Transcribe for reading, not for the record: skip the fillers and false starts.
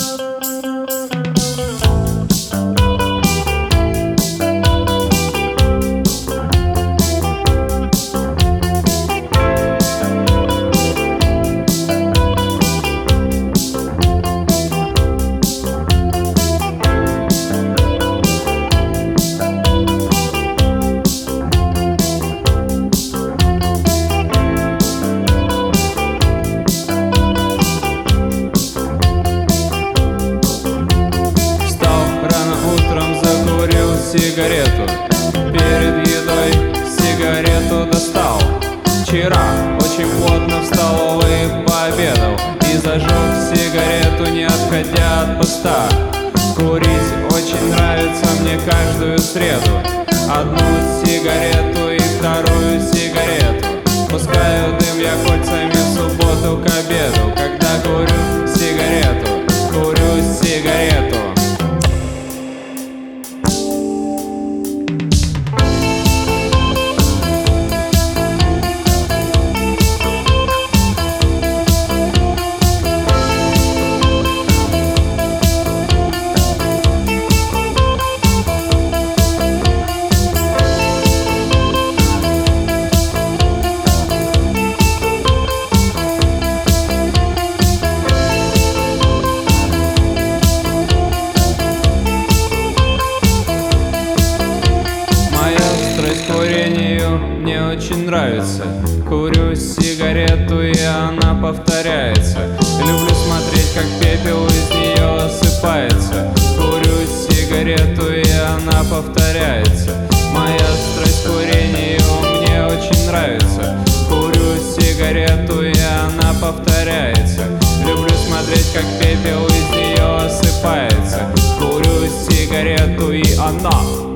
Сигарету, перед едой сигарету достал. Вчера очень плотно в столовой пообедал и зажег сигарету, не отходя от поста. Курить очень нравится мне каждую среду. Одну сигарету и вторую сигарету. Пускаю дым я кольцами в субботу к обеду. Когда курю сигарету, курю сигарету. Мне очень нравится. Курю сигарету, и она повторяется. Люблю смотреть, как пепел из нее осыпается. Курю сигарету, и она повторяется. Моя страсть к курению мне очень нравится. Курю сигарету, и она повторяется. Люблю смотреть, как пепел из нее осыпается. Курю сигарету, и она